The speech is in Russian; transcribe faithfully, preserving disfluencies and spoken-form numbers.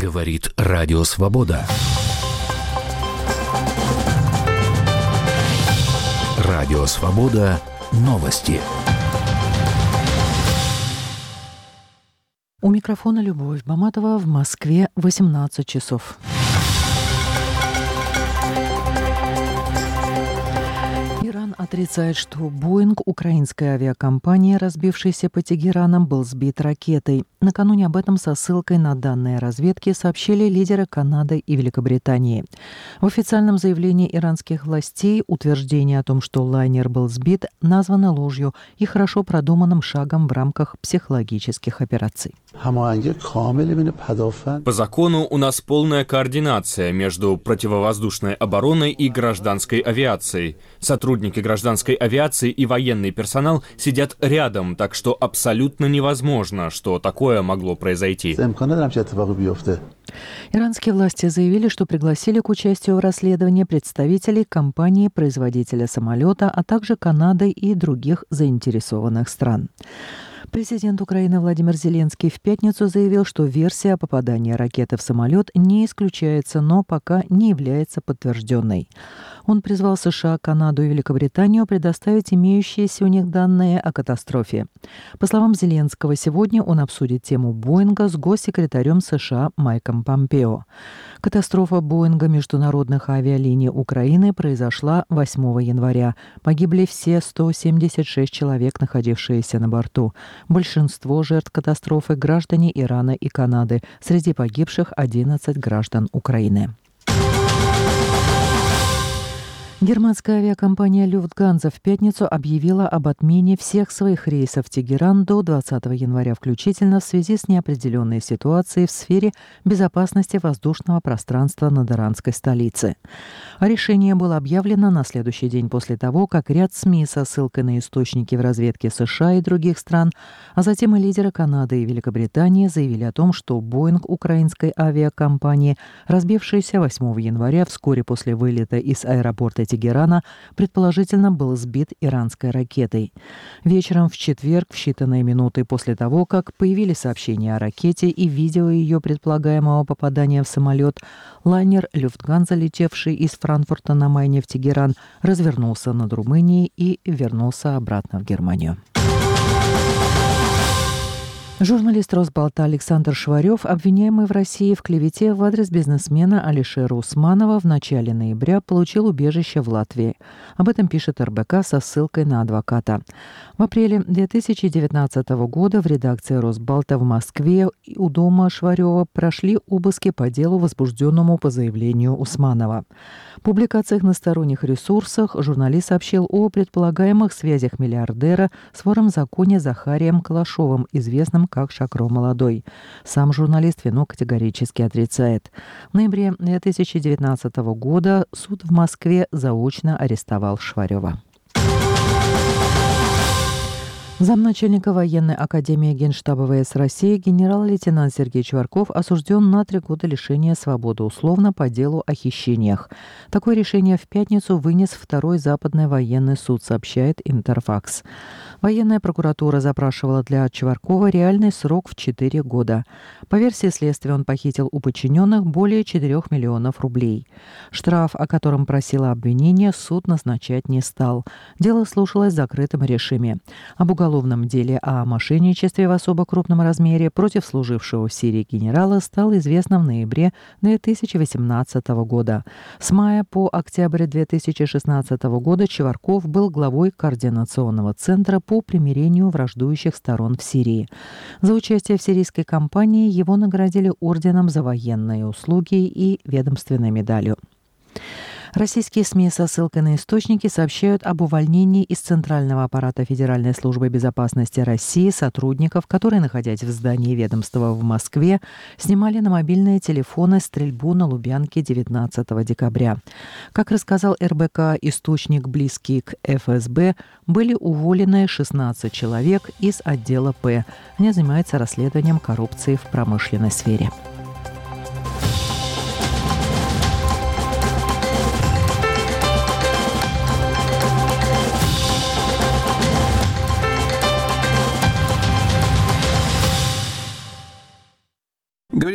Говорит Радио Свобода. Радио Свобода. Новости. У микрофона Любовь Баматова. В Москве восемнадцать часов. Иран отрицает, что «Боинг» украинской авиакомпании, разбившейся по Тегеранам, был сбит ракетой. Накануне об этом со ссылкой на данные разведки сообщили лидеры Канады и Великобритании. В официальном заявлении иранских властей утверждение о том, что лайнер был сбит, названо ложью и хорошо продуманным шагом в рамках психологических операций. По закону у нас полная координация между противовоздушной обороной и гражданской авиацией. Сотрудники гражданской авиации и военный персонал сидят рядом, так что абсолютно невозможно, что такое могло произойти. Иранские власти заявили, что пригласили к участию в расследовании представителей компании-производителя самолета, а также Канады и других заинтересованных стран. Президент Украины Владимир Зеленский в пятницу заявил, что версия о попадании ракеты в самолет не исключается, но пока не является подтвержденной. Он призвал США, Канаду и Великобританию предоставить имеющиеся у них данные о катастрофе. По словам Зеленского, сегодня он обсудит тему «Боинга» с госсекретарем США Майком Помпео. Катастрофа «Боинга» международных авиалиний Украины произошла восьмого января. Погибли все сто семьдесят шесть человек, находившиеся на борту. Большинство жертв катастрофы – граждане Ирана и Канады. Среди погибших одиннадцать граждан Украины. Германская авиакомпания «Люфтганза» в пятницу объявила об отмене всех своих рейсов в Тегеран до двадцатого января включительно в связи с неопределенной ситуацией в сфере безопасности воздушного пространства над иранской столицей. Решение было объявлено на следующий день после того, как ряд СМИ со ссылкой на источники в разведке США и других стран, а затем и лидеры Канады и Великобритании заявили о том, что «Боинг» украинской авиакомпании, разбившийся восьмого января вскоре после вылета из аэропорта Тегерана, предположительно был сбит иранской ракетой. Вечером в четверг, в считанные минуты после того, как появились сообщения о ракете и видео ее предполагаемого попадания в самолет, лайнер «Люфтганза», летевший из Франкфурта на Майне в Тегеран, развернулся над Румынией и вернулся обратно в Германию. Журналист «Росбалта» Александр Шварев, обвиняемый в России в клевете в адрес бизнесмена Алишера Усманова, в начале ноября получил убежище в Латвии. Об этом пишет эр бэ ка со ссылкой на адвоката. В апреле две тысячи девятнадцатого года в редакции «Росбалта» в Москве у дома Шварева прошли обыски по делу, возбужденному по заявлению Усманова. В публикациях на сторонних ресурсах журналист сообщил о предполагаемых связях миллиардера с вором в законе Захарием Калашовым, известным как Шакро Молодой. Сам журналист вину категорически отрицает. В ноябре две тысячи девятнадцатого года суд в Москве заочно арестовал Шварева. Замначальника военной академии Генштаба вэ эс России генерал-лейтенант Сергей Чварков осужден на три года лишения свободы условно по делу о хищениях. Такое решение в пятницу вынес второй западный военный суд, сообщает Интерфакс. Военная прокуратура запрашивала для Чваркова реальный срок в четыре года. По версии следствия, он похитил у подчиненных более четырёх миллионов рублей. Штраф, о котором просило обвинение, суд назначать не стал. Дело слушалось в закрытом режиме. Об уголовном деле о мошенничестве в особо крупном размере против служившего в Сирии генерала стало известно в ноябре две тысячи восемнадцатого года. С мая по октябрь две тысячи шестнадцатого года Чварков был главой координационного центра по примирению враждующих сторон в Сирии. За участие в сирийской кампании его наградили орденом за военные услуги и ведомственной медалью. Российские СМИ со ссылкой на источники сообщают об увольнении из Центрального аппарата Федеральной службы безопасности России сотрудников, которые, находясь в здании ведомства в Москве, снимали на мобильные телефоны стрельбу на Лубянке девятнадцатого декабря. Как рассказал эр бэ ка источник, близкий к эф эс бэ, были уволены шестнадцать человек из отдела П. Они занимаются расследованием коррупции в промышленной сфере.